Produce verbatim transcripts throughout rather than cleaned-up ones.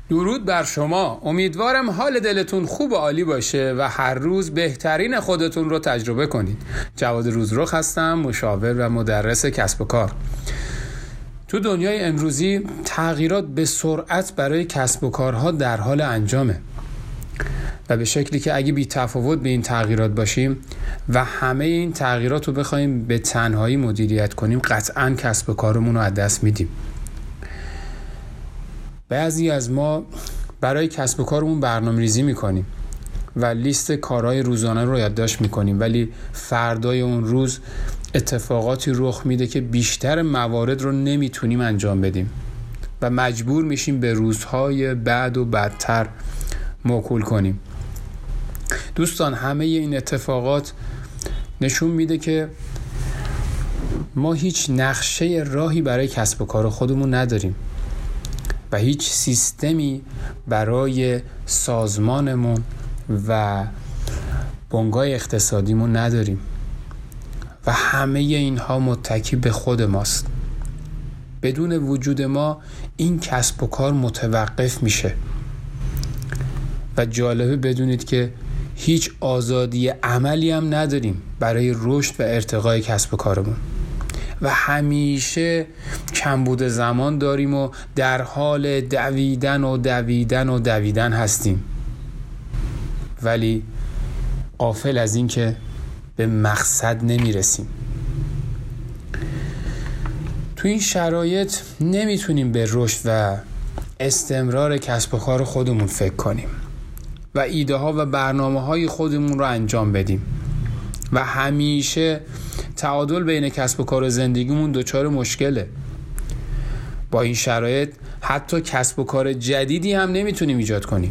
درود بر شما. امیدوارم حال دلتون خوب و عالی باشه و هر روز بهترین خودتون رو تجربه کنید. جواد روزرخ هستم، مشاور و مدرس کسب و کار. تو دنیای امروزی تغییرات به سرعت برای کسب و کارها در حال انجامه و به شکلی که اگه بی تفاوت به این تغییرات باشیم و همه این تغییرات رو بخوایم به تنهایی مدیریت کنیم، قطعاً کسب و کارمون رو از دست میدیم. بعضی از ما برای کسب و کارمون برنامه‌ریزی میکنیم و لیست کارهای روزانه رو یادداشت میکنیم، ولی فردای اون روز اتفاقاتی رخ میده که بیشتر موارد رو نمیتونیم انجام بدیم و مجبور میشیم به روزهای بعد و بدتر موکول کنیم. دوستان، همه این اتفاقات نشون میده که ما هیچ نقشه راهی برای کسب و کار خودمون نداریم و هیچ سیستمی برای سازمانمون و بنگاه اقتصادیمون نداریم و همه اینها متکی به خود ماست. بدون وجود ما این کسب و کار متوقف میشه و جالبه بدونید که هیچ آزادی عملی هم نداریم برای رشد و ارتقای کسب و کارمون و همیشه کمبود زمان داریم و در حال دویدن و دویدن و دویدن هستیم، ولی غافل از این که به مقصد نمیرسیم. تو این شرایط نمیتونیم به رشد و استمرار کسب و کار خودمون فکر کنیم و ایده ها و برنامه های خودمون رو انجام بدیم و همیشه تعادل بین کسب و کار و زندگیمون دچار مشکله. با این شرایط حتی کسب و کار جدیدی هم نمیتونیم ایجاد کنیم.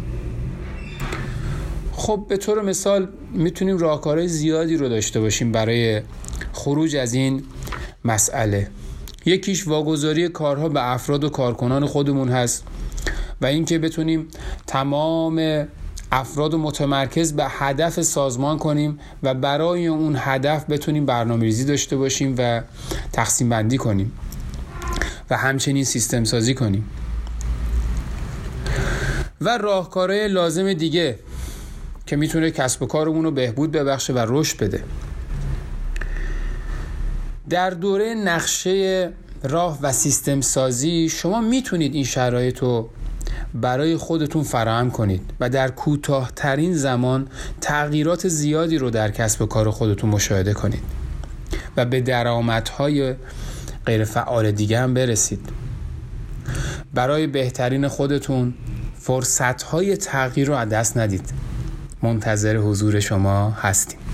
خب به طور مثال میتونیم راهکارهای زیادی رو داشته باشیم برای خروج از این مسئله. یکیش واگذاری کارها به افراد و کارکنان خودمون هست و اینکه بتونیم تمام افراد رو متمرکز به هدف سازمان کنیم و برای اون هدف بتونیم برنامه‌ریزی داشته باشیم و تقسیم بندی کنیم و همچنین سیستم سازی کنیم. و راهکارهای لازم دیگه که میتونه کسب و کارمون رو بهبود ببخشه و رشد بده. در دوره نقشه راه و سیستم سازی شما میتونید این شرایط رو برای خودتون فراهم کنید و در کوتاه‌ترین زمان تغییرات زیادی رو در کسب و کار خودتون مشاهده کنید و به درآمدهای غیر فعال دیگه هم برسید. برای بهترین خودتون فرصت‌های تغییر رو از دست ندید. منتظر حضور شما هستیم.